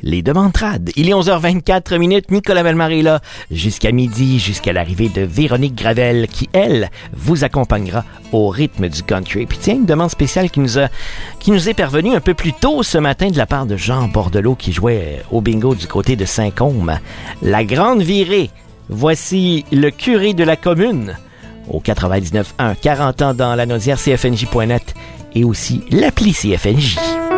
les demandes trad. Il est 11h24 minutes. Nicolas Bellemare est là jusqu'à midi, jusqu'à l'arrivée de Véronique Gravel qui, elle, vous accompagnera au rythme du country. Puis tiens, une demande spéciale qui nous est parvenue un peu plus tôt ce matin de la part de Jean Bordelot qui jouait au bingo du côté de Saint-Côme. La grande virée. Voici le curé de la commune au 99.1, 40 ans dans la Naudière, CFNJ.net et aussi l'appli CFNJ.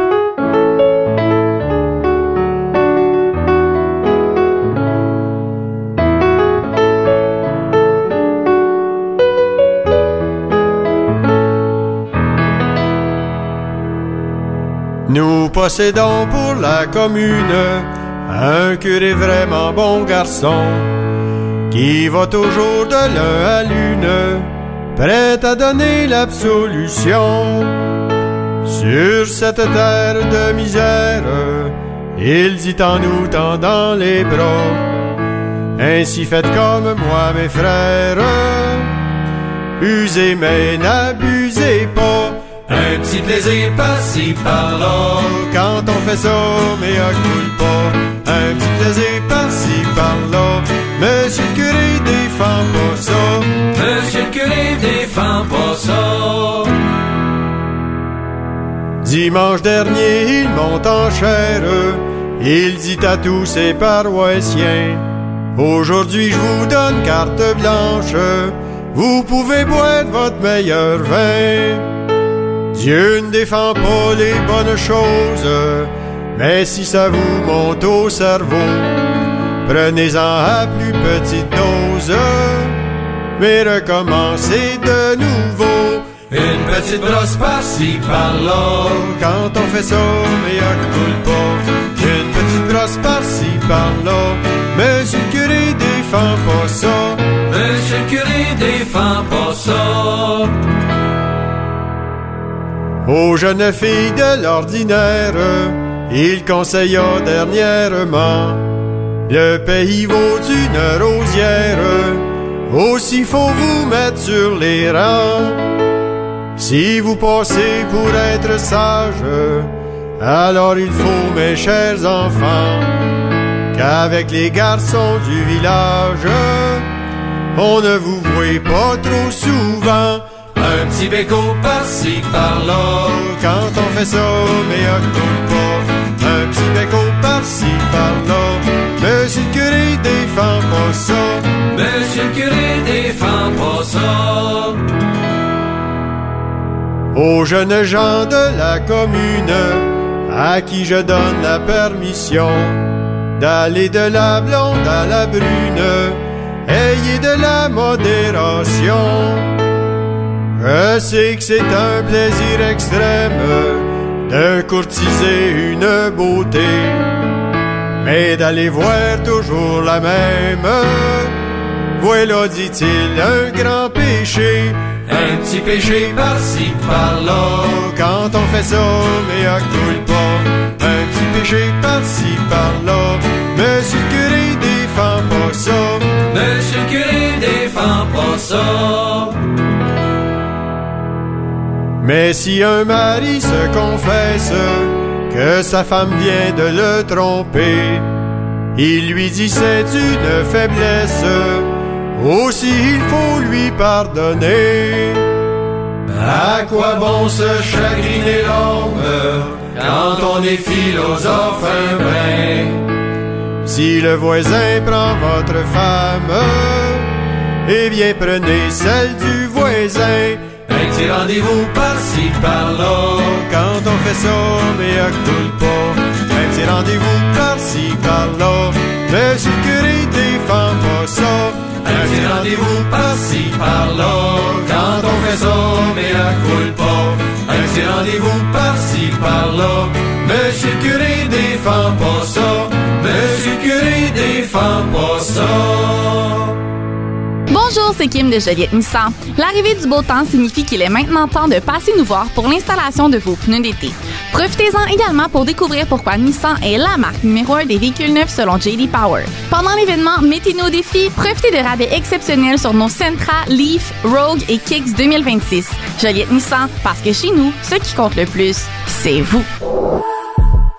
Nous possédons pour la commune un curé vraiment bon garçon qui va toujours de l'un à l'une, prêt à donner l'absolution. Sur cette terre de misère, il dit en nous tendant les bras, ainsi faites comme moi mes frères, usez mais n'abusez pas. Un petit plaisir par-ci par-là, quand on fait ça, mais à culpa. Un petit plaisir par-ci par-là, monsieur le curé défend pas ça. Monsieur le curé défend pas ça. Dimanche dernier, il monte en chair, il dit à tous ses paroissiens, aujourd'hui je vous donne carte blanche, vous pouvez boire votre meilleur vin. Dieu ne défend pas les bonnes choses, mais si ça vous monte au cerveau, prenez-en à plus petite dose, mais recommencez de nouveau. Une petite brosse par-ci par-là, quand on fait ça, mais à culpa. Une petite brosse par-ci par-là, monsieur le curé défend pas ça. Monsieur le curé défend pas ça. Aux jeunes filles de l'ordinaire, il conseilla dernièrement, le pays vaut une rosière, aussi faut vous mettre sur les rangs. Si vous passez pour être sage, alors il faut, mes chers enfants, qu'avec les garçons du village, on ne vous voit pas trop souvent. Un petit béco par-ci par-là, quand on fait ça, mais à culpa. Un petit béco par-ci par-là, monsieur le curé défend pas ça. Monsieur le curé défend pas ça. Aux jeunes gens de la commune, à qui je donne la permission d'aller de la blonde à la brune, ayez de la modération. Je sais que c'est un plaisir extrême de courtiser une beauté, mais d'aller voir toujours la même, voilà, dit-il, un grand péché. Un petit péché par-ci par-là, quand on fait ça, mais à culpa. Un petit péché par-ci par-là, monsieur le curé défend pas ça. Monsieur le curé défend pas ça. Mais si un mari se confesse que sa femme vient de le tromper, il lui dit c'est une faiblesse, aussi il faut lui pardonner. À quoi bon se chagriner l'homme quand on est philosophe un brin? Si le voisin prend votre femme, eh bien prenez celle du voisin. Un petit rendez-vous par-ci par-là, quand on fait ça, mais à culpa. Un petit rendez-vous par-ci par-là, monsieur le curé défend pas ça. Un petit rendez-vous par-ci par-là, quand on fait ça, mais à culpa. Un petit rendez-vous par-ci par-là, monsieur le curé défend pas ça. Monsieur le curé défend pas ça. Bonjour, c'est Kim de Joliette Nissan. L'arrivée du beau temps signifie qu'il est maintenant temps de passer nous voir pour l'installation de vos pneus d'été. Profitez-en également pour découvrir pourquoi Nissan est la marque numéro 1 des véhicules neufs selon J.D. Power. Pendant l'événement, mettez-nous au défi, profitez de rabais exceptionnels sur nos Sentra, Leaf, Rogue et Kicks 2026. Joliette Nissan, parce que chez nous, ce qui compte le plus, c'est vous.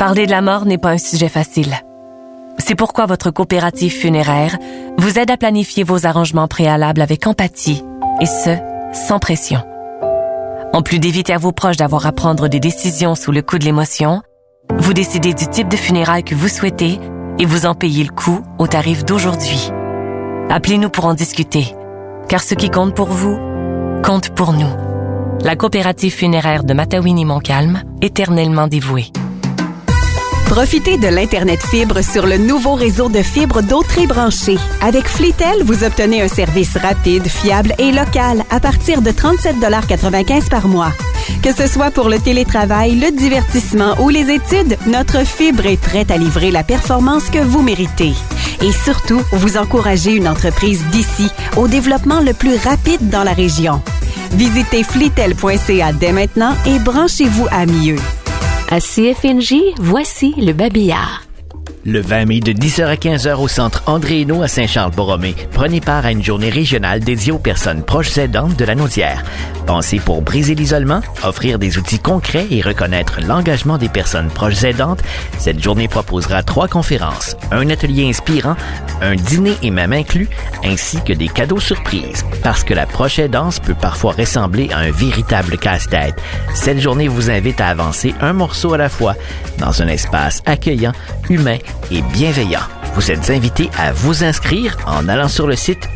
Parler de la mort n'est pas un sujet facile. C'est pourquoi votre coopérative funéraire vous aide à planifier vos arrangements préalables avec empathie, et ce, sans pression. En plus d'éviter à vos proches d'avoir à prendre des décisions sous le coup de l'émotion, vous décidez du type de funérailles que vous souhaitez et vous en payez le coût au tarif d'aujourd'hui. Appelez-nous pour en discuter, car ce qui compte pour vous, compte pour nous. La coopérative funéraire de Matawini-Montcalm, éternellement dévouée. Profitez de l'Internet fibre sur le nouveau réseau de fibres d'Autrey branché. Avec Flitel, vous obtenez un service rapide, fiable et local à partir de 37,95 $ par mois. Que ce soit pour le télétravail, le divertissement ou les études, notre fibre est prête à livrer la performance que vous méritez. Et surtout, vous encouragez une entreprise d'ici au développement le plus rapide dans la région. Visitez flitel.ca dès maintenant et branchez-vous à mieux. À CFNJ, voici le babillard. Le 20 mai de 10h à 15h au centre André-Hénault à Saint-Charles-Borromée, prenez part à une journée régionale dédiée aux personnes proches aidantes de la Naudière. Pensez pour briser l'isolement, offrir des outils concrets et reconnaître l'engagement des personnes proches aidantes. Cette journée proposera 3 conférences, un atelier inspirant, un dîner et même inclus, ainsi que des cadeaux surprises. Parce que la proche aidance peut parfois ressembler à un véritable casse-tête. Cette journée vous invite à avancer un morceau à la fois dans un espace accueillant, humain et bienveillant. Vous êtes invité à vous inscrire en allant sur le site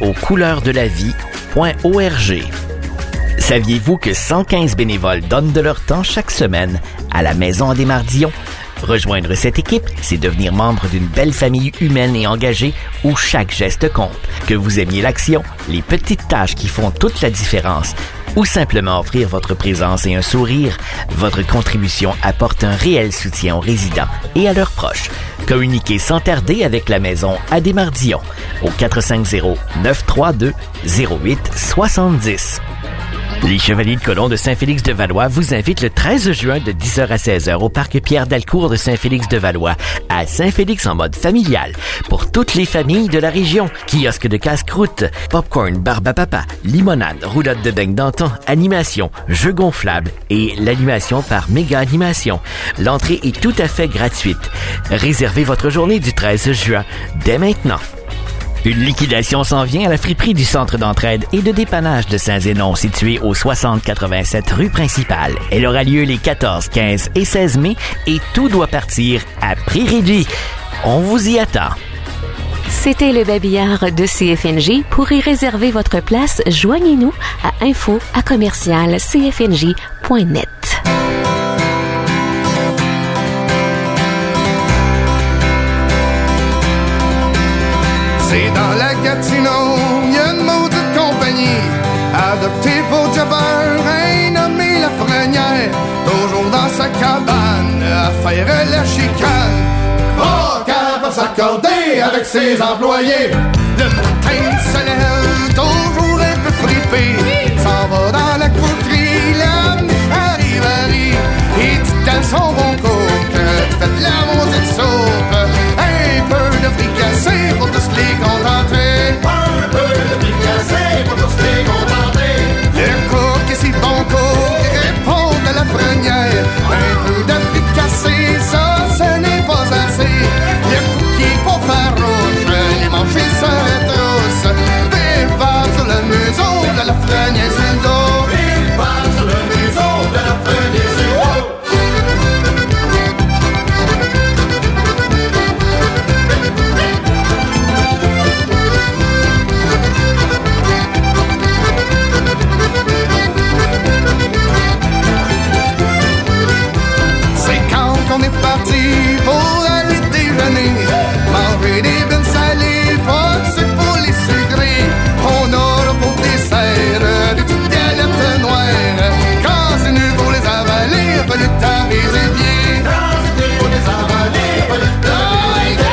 auxcouleursdelavie.org. Saviez-vous que 115 bénévoles donnent de leur temps chaque semaine à la Maison des Mardillons? Rejoindre cette équipe, c'est devenir membre d'une belle famille humaine et engagée où chaque geste compte. Que vous aimiez l'action, les petites tâches qui font toute la différence, ou simplement offrir votre présence et un sourire, votre contribution apporte un réel soutien aux résidents et à leurs proches. Communiquez sans tarder avec la Maison à des Mardillons au 450-932-0870. Les Chevaliers de Colomb de Saint-Félix-de-Valois vous invitent le 13 juin de 10h à 16h au parc Pierre-Dalcourt de Saint-Félix-de-Valois à Saint-Félix en mode familial pour toutes les familles de la région. Kiosque de casse-croûte, popcorn, barbe à papa, limonade, roulotte de beignes d'antan, animation, jeux gonflables et l'animation par méga animation. L'entrée est tout à fait gratuite. Réservez votre journée du 13 juin dès maintenant. Une liquidation s'en vient à la friperie du Centre d'entraide et de dépannage de Saint-Zénon, situé au 6087 rue principale. Elle aura lieu les 14, 15 et 16 mai et tout doit partir à prix réduit. On vous y attend. C'était le babillard de CFNJ. Pour y réserver votre place, joignez-nous à info@cfnj.net. C'est dans la Gatineau, il y a une maudite compagnie, adoptée pour Jobber, un nommé Lafrenière, toujours dans sa cabane, à faire la chicane. Pas capable de s'accorder avec ses employés. Le matin, il se lève, toujours un peu fripé, s'en va dans la couterie, l'âme arrive à rire, et dit dans son bon coke, tu fais de la maudite soupe, un peu de fricassé pour tous les contenter. Un peu de fricassé pour tous les contenter. Le coq et ses bons coq répondent à la Lafrenière. Un peu de fricassé, ça, ce n'est pas assez. Le cookie pour faire rouge, les manger se retroussent. Bille part sur le museau de la Lafrenière sur le dos. Bille part sur le museau de la Lafrenière sur le dos. On est parti pour aller déjeuner, manger des bines salées, pas de sucre pour les sucrés. On aura pour dessert des petites galettes noires. Quand c'est nu pour les avaler, il a fallu taper les pieds. Quand c'est nu pour les avaler, il a fallu taper les pieds.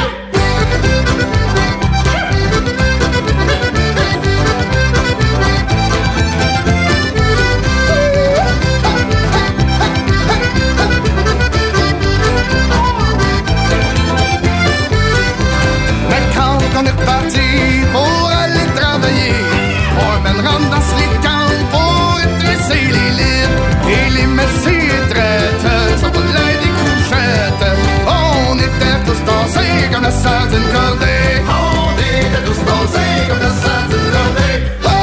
On est reparti pour aller travailler. Foreman rentre dans les camps pour étresser les lits. Et les messieurs traites sont pour l'air des couchettes. Oh, sardines cordées. On était tous posés comme des sardines cordées.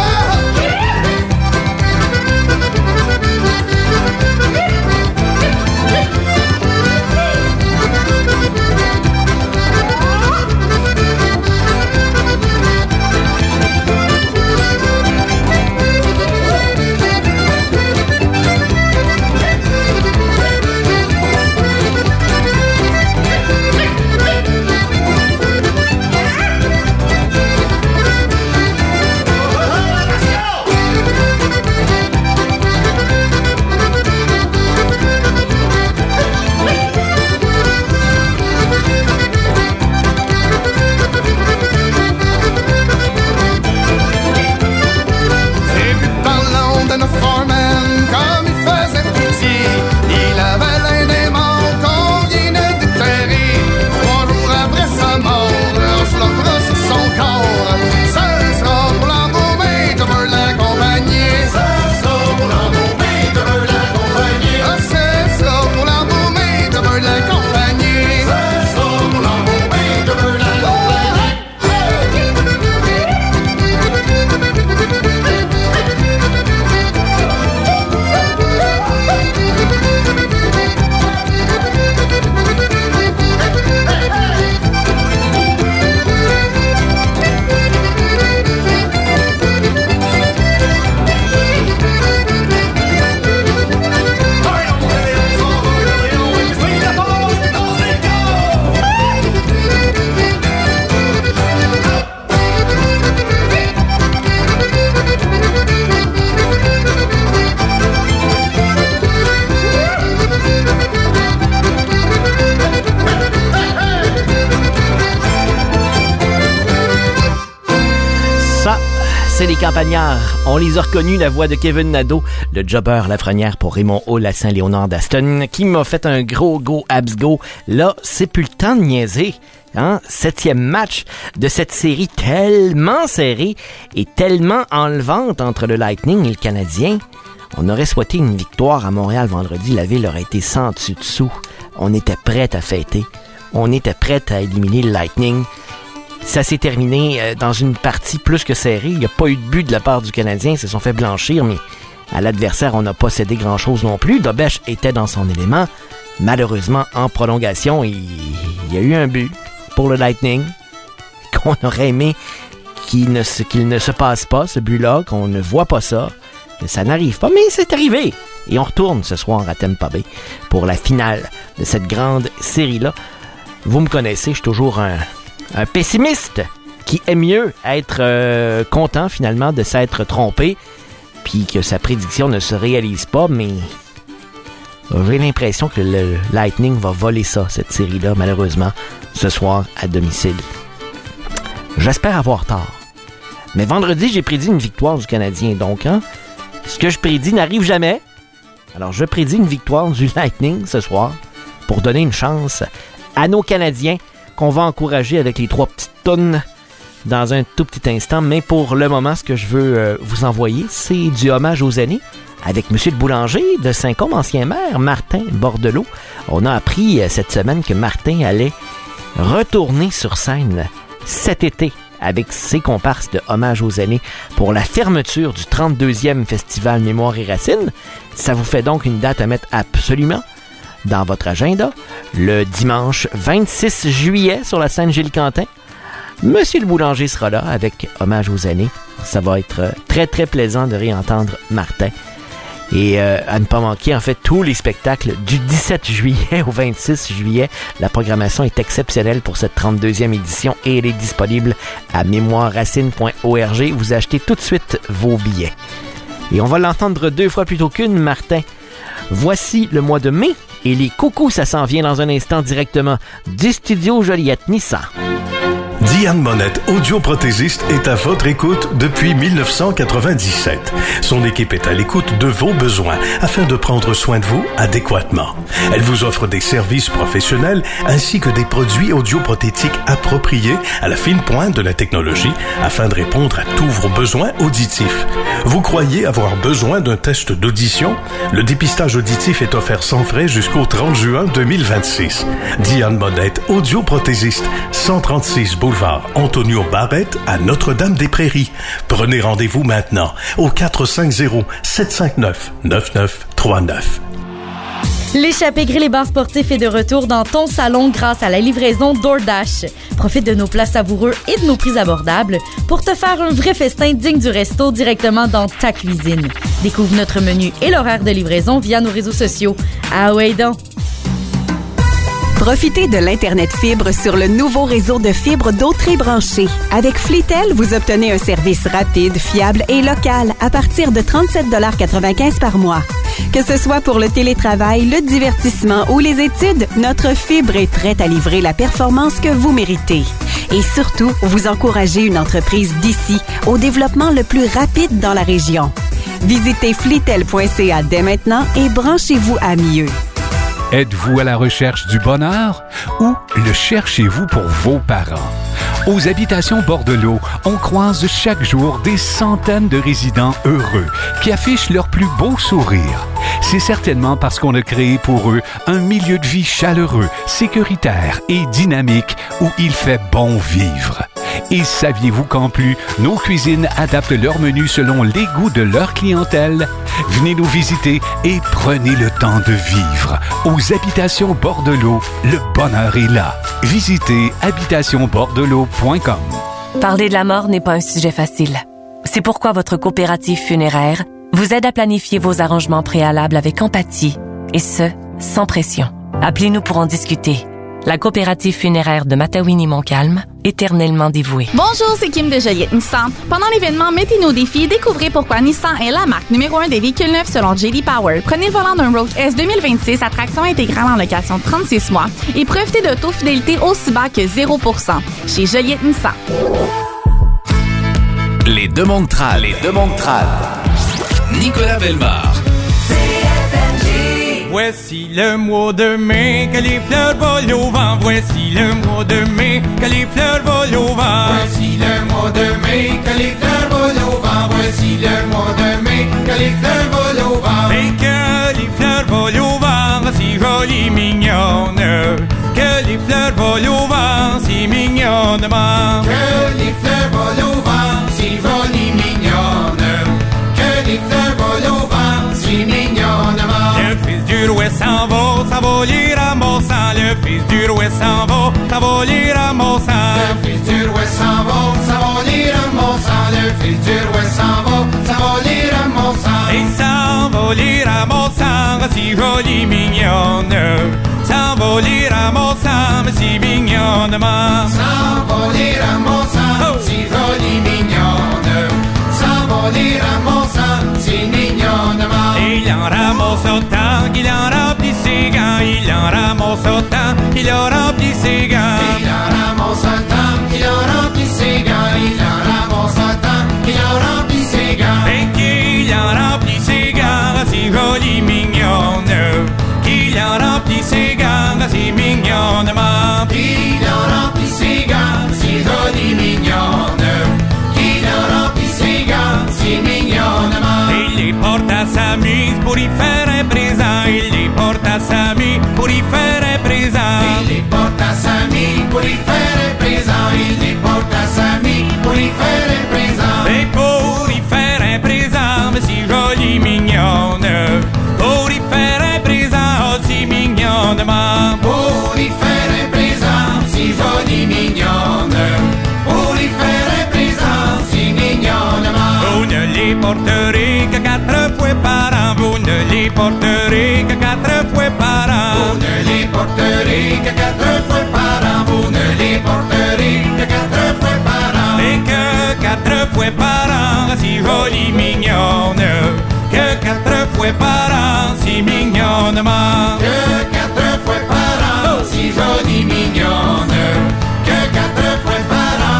Les campagnards, on les a reconnus, la voix de Kevin Nadeau, le jobber Lafrenière pour Raymond Hall à Saint-Léonard d'Aston, qui m'a fait un gros go abs go. Là, c'est plus le temps de niaiser. Hein? 7e match de cette série tellement serrée et tellement enlevante entre le Lightning et le Canadien. On aurait souhaité une victoire à Montréal vendredi. La ville aurait été sans dessus-dessous. On était prêts à fêter. On était prêts à éliminer le Lightning. Ça s'est terminé dans une partie plus que serrée. Il n'y a pas eu de but de la part du Canadien. Ils se sont fait blanchir, mais à l'adversaire, on n'a pas cédé grand-chose non plus. Dobech était dans son élément. Malheureusement, en prolongation, il y a eu un but pour le Lightning qu'on aurait aimé qu'il ne se passe pas, ce but-là, qu'on ne voit pas ça. Ça n'arrive pas, mais c'est arrivé. Et on retourne ce soir à Tampa Bay pour la finale de cette grande série-là. Vous me connaissez, je suis toujours un pessimiste qui aime mieux être content finalement de s'être trompé puis que sa prédiction ne se réalise pas, mais j'ai l'impression que le Lightning va voler ça, cette série-là, malheureusement, ce soir à domicile. J'espère avoir tort. Mais vendredi, j'ai prédit une victoire du Canadien, donc ce que je prédis n'arrive jamais. Alors je prédis une victoire du Lightning ce soir pour donner une chance à nos Canadiens qu'on va encourager avec les 3 petites tonnes dans un tout petit instant. Mais pour le moment, ce que je veux vous envoyer, c'est du hommage aux aînés avec M. le boulanger de Saint-Côme, ancien maire, Martin Bordelot. On a appris cette semaine que Martin allait retourner sur scène cet été avec ses comparses de hommage aux aînés pour la fermeture du 32e Festival Mémoire et Racines. Ça vous fait donc une date à mettre absolument dans votre agenda, le dimanche 26 juillet sur la scène Gilles-Quentin. Monsieur le boulanger sera là avec hommage aux aînés. Ça va être très très plaisant de réentendre Martin. Et à ne pas manquer en fait tous les spectacles du 17 juillet au 26 juillet. La programmation est exceptionnelle pour cette 32e édition et elle est disponible à mémoireracine.org. Vous achetez tout de suite vos billets. Et on va l'entendre 2 fois plutôt qu'une, Martin. Voici le mois de mai et les coucous, ça s'en vient dans un instant directement du studio Joliette Nissan. Diane Monette, audioprothésiste, est à votre écoute depuis 1997. Son équipe est à l'écoute de vos besoins afin de prendre soin de vous adéquatement. Elle vous offre des services professionnels ainsi que des produits audioprothétiques appropriés à la fine pointe de la technologie afin de répondre à tous vos besoins auditifs. Vous croyez avoir besoin d'un test d'audition? Le dépistage auditif est offert sans frais jusqu'au 30 juin 2026. Diane Monette, audioprothésiste, 136 boulevard Antonio Barrette à Notre-Dame-des-Prairies. Prenez rendez-vous maintenant au 450-759-9939. L'échappée grill et bar sportif est de retour dans ton salon grâce à la livraison DoorDash. Profite de nos plats savoureux et de nos prix abordables pour te faire un vrai festin digne du resto directement dans ta cuisine. Découvre notre menu et l'horaire de livraison via nos réseaux sociaux. Ah ouais donc! Profitez de l'Internet fibre sur le nouveau réseau de fibres d'Autrey branché. Avec Flitel, vous obtenez un service rapide, fiable et local à partir de 37,95 $ par mois. Que ce soit pour le télétravail, le divertissement ou les études, notre fibre est prête à livrer la performance que vous méritez. Et surtout, vous encouragez une entreprise d'ici au développement le plus rapide dans la région. Visitez flitel.ca dès maintenant et branchez-vous à mieux. Êtes-vous à la recherche du bonheur ou le cherchez-vous pour vos parents? Aux Habitations Bordelot, on croise chaque jour des centaines de résidents heureux qui affichent leur plus beau sourire. C'est certainement parce qu'on a créé pour eux un milieu de vie chaleureux, sécuritaire et dynamique où il fait bon vivre. Et saviez-vous qu'en plus, nos cuisines adaptent leur menu selon les goûts de leur clientèle? Venez nous visiter et prenez le temps de vivre. Aux Habitations Bordelot, le bonheur est là. Visitez habitationbordelot.com. Parler de la mort n'est pas un sujet facile. C'est pourquoi votre coopérative funéraire vous aide à planifier vos arrangements préalables avec empathie, et ce, sans pression. Appelez-nous pour en discuter. La coopérative funéraire de Matawini-Montcalm, éternellement dévouée. Bonjour, c'est Kim de Joliette Nissan. Pendant l'événement Mettez-nous au défi, découvrez pourquoi Nissan est la marque numéro 1 des véhicules neufs selon J.D. Power. Prenez le volant d'un Rogue S 2026 à traction intégrale en location de 36 mois et profitez de taux de fidélité aussi bas que 0% chez Joliette Nissan. Les Demandes Trad. Nicolas Bellemare. Voici le mois de mai, que les fleurs volent au vent. Voici le mois de mai, que les fleurs volent au vent. Voici le mois de mai, que les fleurs volent au vent. Voici le mois de mai, que les fleurs volent au vent. Et que les fleurs volent au vent, si jolies, mignonnes. Que les fleurs volent au vent, si mignonnement. Que les fleurs volent au vent, si jolies, mignonnes. Que les fleurs volent au vent, si mignonnement. Le fils du roi s'en va lire à mon sang. Le fils du roi s'en va lire à mon sang. Le fils du roi s'en va lire à mon sang. Le fils du roi s'en va lire à mon sang. Et s'en va lire à mon sang, si jolie mignonne. S'en va lire à mon sang, si mignonnement. S'en va lire à mon sang, si jolie mignonne. S'en va lire à mon sang, si mignonnement. Il en ramasse autant qu'il en remplit ses gants. Il en ramasse autant qu'il en remplit ses gants. Il en ramasse autant qu'il en remplit ses gants. Il en ramasse autant qu'il en remplit ses gants. Et qu'il en remplit ses gants, si jolie mignonne. Qu'il en remplit ses gants, si mignonnement. Qu'il en remplit ses gants, si jolie mignonne. Qu'il en remplit ses gants, si mignonnement. Il les porte à sa mise pour y faire un présent. Il les porte à sa mise pour y faire un présent. Il les porte à sa mise pour y faire un présent. Il les porte à sa mise pour y faire un présent. Et pour y faire un présent, mais si jolie mignonne. Pour y faire un présent, si mignonnement. Pour y faire un présent, si jolie mignonne. Pour y faire un présent, si mignonnement. Vous ne les porterez que 4 fois par an. Vous ne les porterez que 4 fois par an. Vous ne les porterez que 4 fois par an. Vous ne les porterez que 4 fois par an. Et que 4 fois par an, si jolie mignonne. Que 4 fois par an, si mignonnement. Que 4 fois par an, si jolie mignonne. Que 4 fois par an,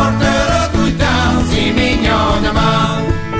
portera tout le temps si mignonnement.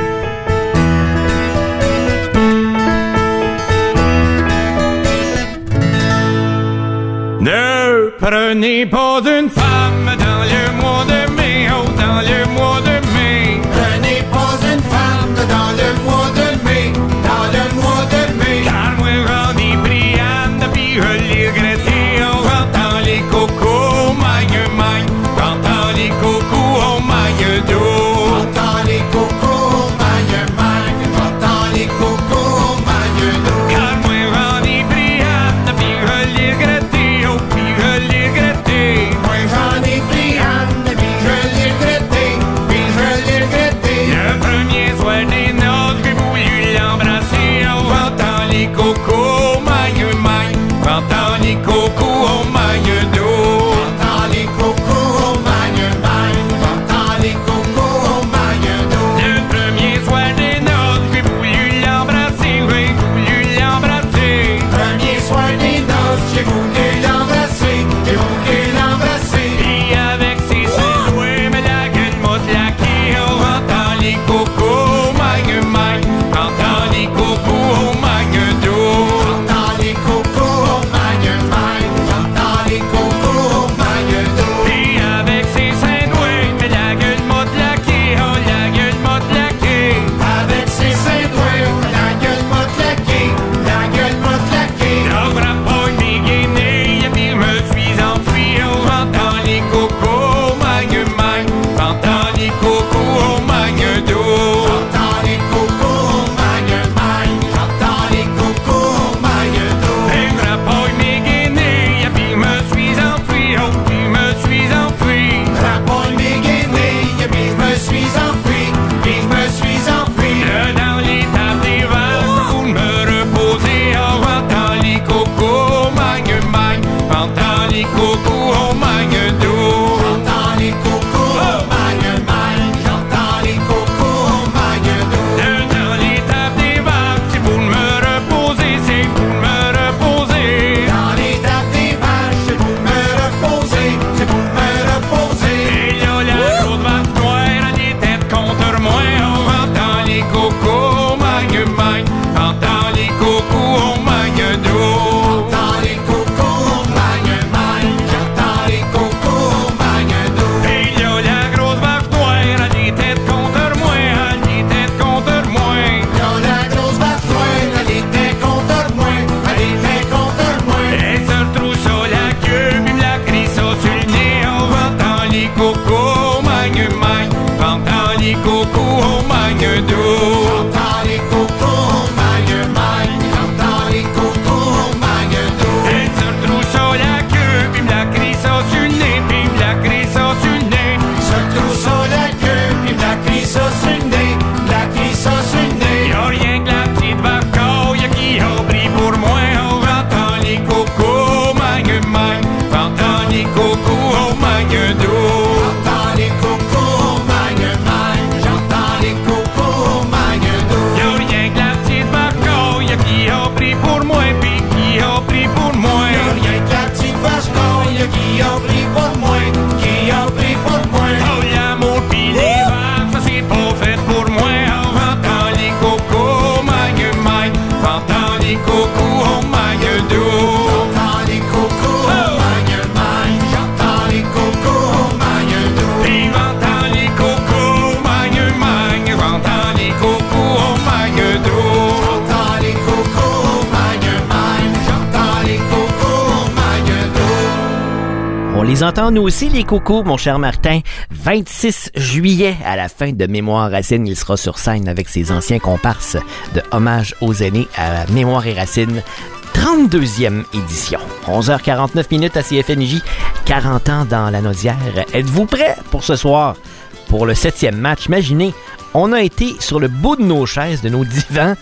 Ne prenez pas une femme dans le mois de mai, oh, dans le mois de mai. Prenez pas une femme dans le mois de mai, dans le mois de mai. Car moi j'en ai pris Anne, puis je l'ai regretté en vantant les cocos, magne, magne. Vantant les cocos, oh, magne d'eau. Vantant les cocos, magne, magne. Vantant les cocos, magne d'eau. Car moi j'en ai pris Anne, puis je l'ai regretté, oh, puis je l'ai regretté. Moi j'en ai pris Anne, puis je l'ai regretté, puis je l'ai regretté. Le premier soir des noces, j'ai voulu l'embrasser en vantant les cocos, magne, magne. Vantant les cocos, oh, magne d'eau. Vantant les cocos, magne, magne. Vantant les cocos, magne d'eau. Le premier soir des noces, j'ai voulu l'embrasser, j'ai voulu l'embrasser. Premier soir des noces, j'ai voulu l'embrasser, j'ai voulu l'embrasser. Puis avec ses seins doués, mais la gueule m'a claqué en vantant les cocos, magne, magne. Vantant les cocos, oh, magne d'eau. Vantant les cocos, magne, magne. Vantant les cocos, magne d'eau. Puis avec ses seins doués, mais la gueule m'a claqué, oh, la gueule m'a claqué. Avec ses seins doués, la gueule m'a claqué, la gueule m'a claqué. J'aurais pas mes guenilles, puis je me suis enfui en vantant les cocos, magne, magne. Vantant les cocos, oh, magne d'eau. Vantant les cocos, magne, magne. Vantant les cocos, magne d'eau. J'aurais pas mes guenilles, puis je me suis enfui, oh, puis je me suis enfui. Rapporte mes guenilles, puis je me suis enfui, puis je me suis enfui. Dans les tables des vaches, pour me reposer en vantant les cocos, magne, magne. Vantant les cocos, oh, magne d'eau. J'entends les cocos, magne, magne. J'entends les cocos, magne d'eau. Dans les tables des vaches, c'est pour me reposer, c'est pour me reposer. Dans les tables des vaches, c'est pour me reposer, c'est pour me reposer. Et là, la grosse vache noire a des têtes contre moi, en vantant les cocos, magne, magne. Vantant les cocos, oh, magne d'eau. J'entends les cocos, magne, magne. J'entends les cocos, magne d'eau. Et là, la grosse vache noire a des têtes contre moi, a des têtes contre moi. Dans la grosse vache noire, elle était contre moi, elle était contre moi. Elle se retrouve sur la queue, puis me la crie ça sur le nez, en vantant les cocos, magne, magne. Vantant les cocos, oh, magne d'eau. J'entends les cocos, magne, magne. J'entends les cocos, magne d'eau. Elle se retrouve sur la queue, puis me la crie ça sur le nez, puis me la crie ça sur le nez. Se trouve sur la queue, puis la crie ça sur le nez, la crie ça sur le nez. Y'a rien que la petite vache caille qui a pris pour moi, en vantant les cocos, magne, magne. Vantant les cocos, oh, magne d'eau. J'entends les cocos, magne, magne. J'entends les cocos, magne d'eau. Y'a rien que la petite vache caille qui a pris pour moi, puis qui a pris pour moi. Y'a rien que la petite vache caille qui a pris pour moi, qui a pris pour moi. Oh, l'amour pis les vaches, ça c'est pas fait pour moi, en vantant les cocos, magne, magne. Vantant les cocos, oh, magne d'eau. J'entends les cocos, magne, magne. J'entends les cocos, magne d'eau. Puis vantant les cocos, magne, magne. Vantant les cocos, oh, magne d'eau. J'entends les cocos, magne, magne. J'entends les cocos, magne d'eau. On les entend nous aussi, les cocos, mon cher Martin. 26 juillet, à la fin de Mémoire Racine, il sera sur scène avec ses anciens comparses de Hommage aux aînés à Mémoire et Racine. 32e édition. 11h49 à CFNJ, 40 ans dans la Naudière. Êtes-vous prêts pour ce soir? Pour le 7e match, imaginez, on a été sur le bout de nos chaises, de nos divans,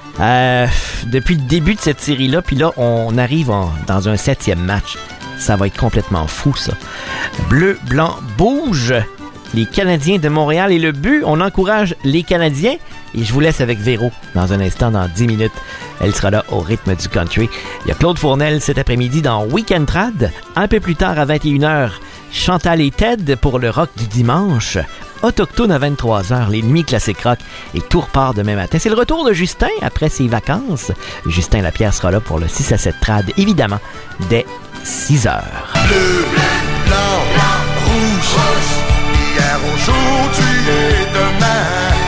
depuis le début de cette série-là, puis là, on arrive dans un 7e match. Ça va être complètement fou, ça. Bleu, blanc, bouge. Les Canadiens de Montréal et le but, on encourage les Canadiens. Et je vous laisse avec Véro dans un instant, dans 10 minutes. Elle sera là au rythme du country. Il y a Claude Fournel cet après-midi dans Weekend Trad. Un peu plus tard, à 21h, Chantal et Ted pour le rock du dimanche. Autochtone à 23h, les nuits classiques rock et tout repart demain matin. C'est le retour de Justin après ses vacances. Justin Lapierre sera là pour le 6 à 7 trad, évidemment, dès 6h. Bleu, blanc, rouge, hier, aujourd'hui et demain.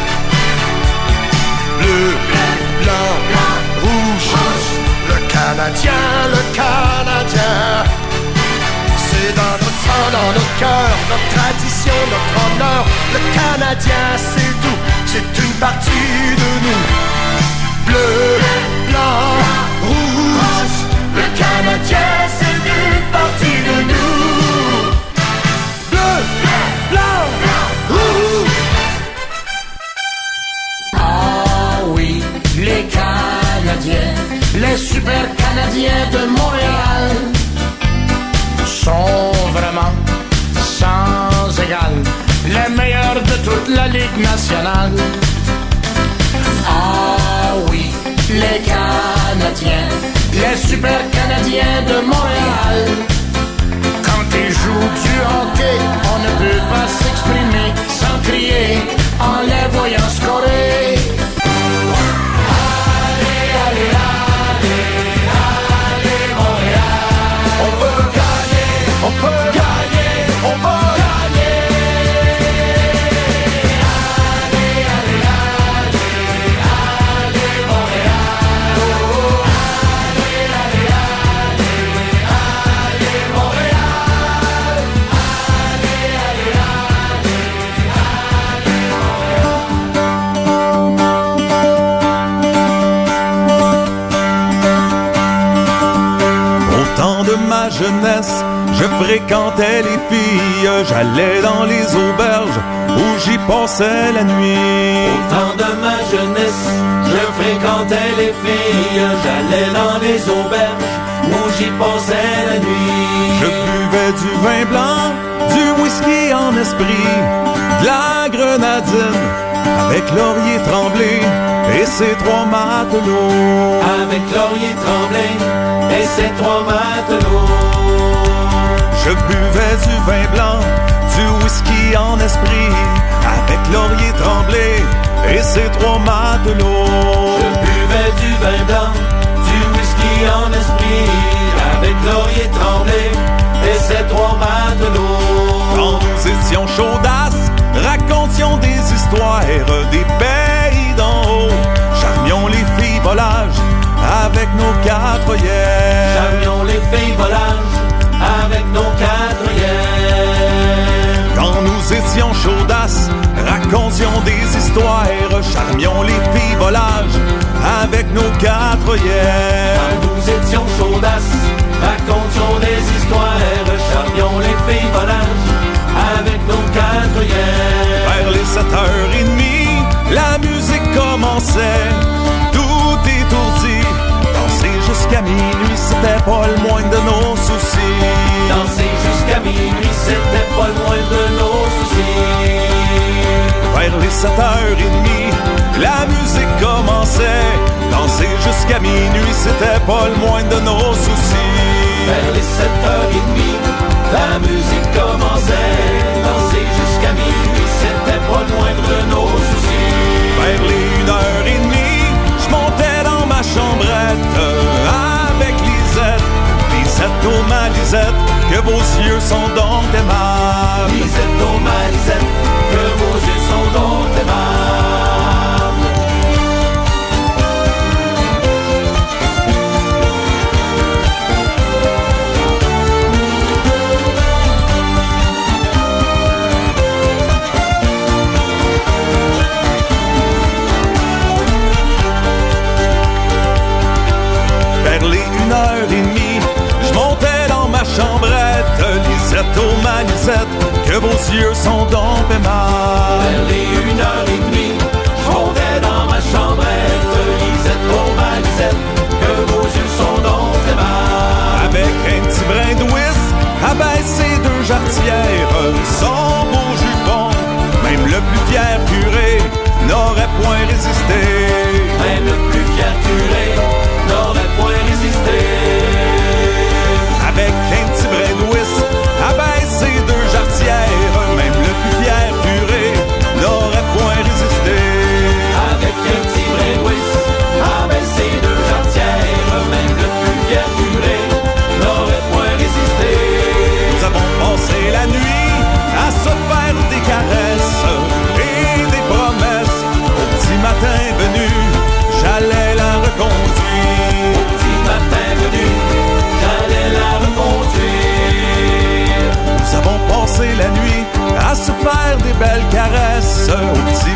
Bleu, blanc, rouge, le Canadien. C'est dans notre sang, dans notre cœur, notre tradition, notre honneur. Le Canadien, c'est tout, c'est une partie de nous. Bleu, blanc, rouge, le Canadien, c'est une partie de nous. Bleu, blanc, rouge. Ah oui, les Canadiens, les super Canadiens de Montréal sont vraiment sans égal, les meilleurs de toute la Ligue nationale. Ah oui, les Canadiens, les super Canadiens de Montréal. Quand ils jouent du hockey, on ne peut pas s'exprimer sans crier en les voyant scorer. Allez, allez, allez, allez, Montréal. On peut gagner, on peut gagner, on peut gagner. Allez, allez, allez, allez, Montréal. Oh, allez, allez, allez, allez, Montréal. Allez, allez, Au temps de ma jeunesse, je fréquentais les filles, j'allais dans les auberges où j'y passais la nuit. Au temps de ma jeunesse, je fréquentais les filles, j'allais dans les auberges où j'y passais la nuit. Je buvais du vin blanc, du whisky en esprit, de la grenadine, avec Laurier Tremblay et ses trois matelots. Avec Laurier Tremblay et ses trois matelots. Je buvais du vin blanc, du whisky en esprit, avec Laurier Tremblay et ses trois matelots. Je buvais du vin blanc, du whisky en esprit, avec Laurier Tremblay et ses trois matelots. Quand nous étions chaudasses, racontions des histoires des pays d'en haut. Charmions les filles volages avec nos quatre yeux. Charmions les filles volages avec nos quatre yeux. Quand nous étions chaudasses, racontions des histoires. Charmions les filles volages avec nos quatre yeux. Quand nous étions chaudasses, racontions des histoires. Charmions les filles volages avec nos quatre yeux. Vers les 7h30, la musique commençait, tout étourdi. Danser jusqu'à minuit, c'était pas le moindre de nos soucis. Danser jusqu'à minuit, c'était pas le moindre de nos soucis. Vers les 7h30, la musique commençait. Danser jusqu'à minuit, c'était pas le moindre de nos soucis. Vers les 7h30, la musique commençait. Danser jusqu'à minuit, c'était pas le moindre de nos soucis. Vers les 1h30, je montais dans ma chambrette avec Lisette. Lisette, oh ma Lisette, que vos yeux sont donc aimables. Lisette, oh ma Lisette, que vos yeux sont donc aimables. Vers les 1h30, je montais dans ma chambrette. Lisette, oh ma Lisette, que vos yeux sont donc aimables. Vers les 1h30, je montais dans ma chambrette. Lisette, oh ma Lisette, que vos yeux sont donc aimables. Avec un petit brin de whisk, abaissé deux jarretières, son beau jupon, même le plus fier curé n'aurait point résisté. Même le plus fier curé n'aurait point résisté. Avec un petit brin de whisk, abaissé deux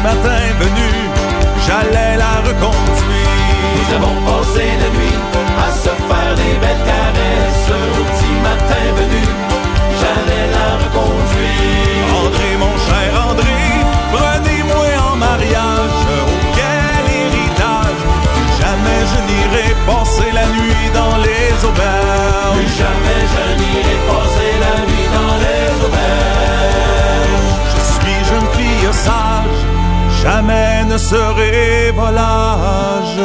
matin venu, j'allais la reconduire. Nous avons passé la nuit à se faire des belles caresses. Au petit matin venu, j'allais la reconduire. André, mon cher André, prenez-moi en mariage. Oh, quel héritage! Jamais je n'irai passer la nuit dans les auberges. Plus jamais je n'irai passer la nuit dans les auberges. Je suis jeune fille sage, jamais ne serai volage.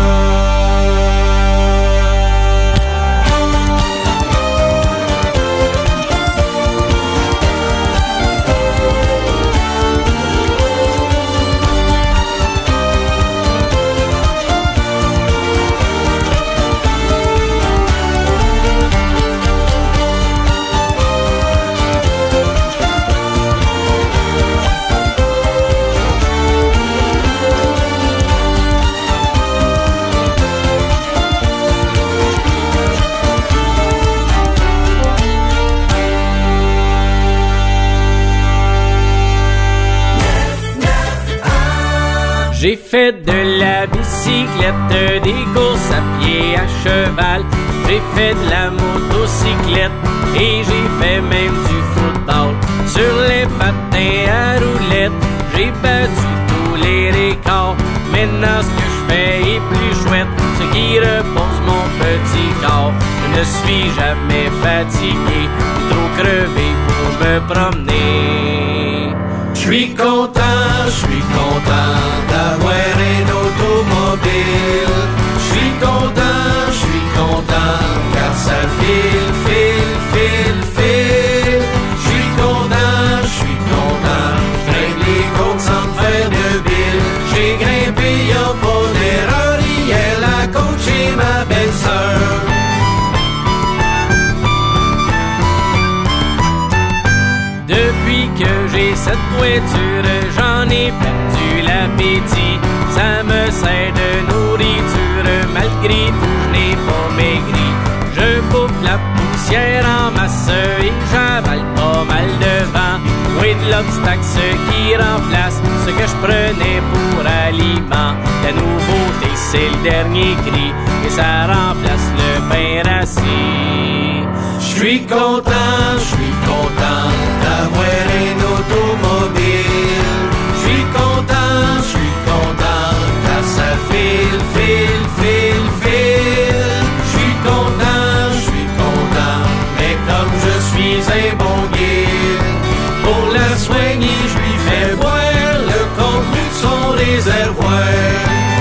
J'ai fait de la bicyclette, des courses à pied, à cheval. J'ai fait de la motocyclette et j'ai fait même du football. Sur les patins à roulettes, j'ai battu tous les records. Maintenant ce que je fais est plus chouette, ce qui repose mon petit corps. Je ne suis jamais fatigué, trop crevé pour me promener. Je suis content d'avoir un automobile. Je suis content, car ça file. Je suis content, je règle les comptes sans me faire de bille. J'ai grimpé, y'a pas d'erreur, hier la coach et ma belle-sœur. Depuis que j'ai cette voiture, j'en ai perdu l'appétit. Ça me sert de nourriture, malgré tout je n'ai pas maigri. Je bouffe la poussière en masse et j'avale pas mal de vent. Oui, de l'obstacle, ce qui remplace ce que je prenais pour aliment. La nouveauté, c'est le dernier cri et ça remplace le pain rassis. Je suis content d'avoir un automobile. Je suis content, car ça file. Je suis content, mais comme je suis un bon guide, pour la soigner, je lui fais boire le contenu de son réservoir.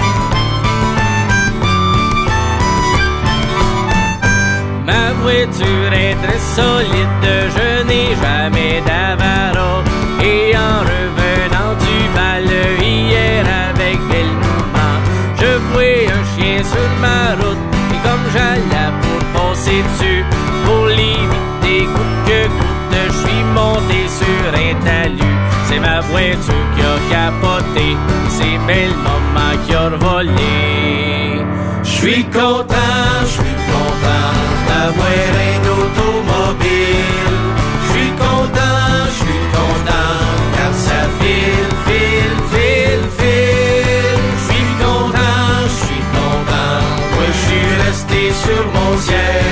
Ma voiture est très solide, je n'ai jamais d'avaro. Et en revenant du bal hier avec belle maman, je vois un chien sur ma route. Et comme j'allais pour passer dessus, pour l'éviter coûte que coûte, je suis monté sur un talus. C'est ma voiture qui a capoté, c'est belle maman qui a volé. Je suis content d'avoir un automobile. Je suis content, car ça file. Je suis content, moi je suis resté sur mon siège.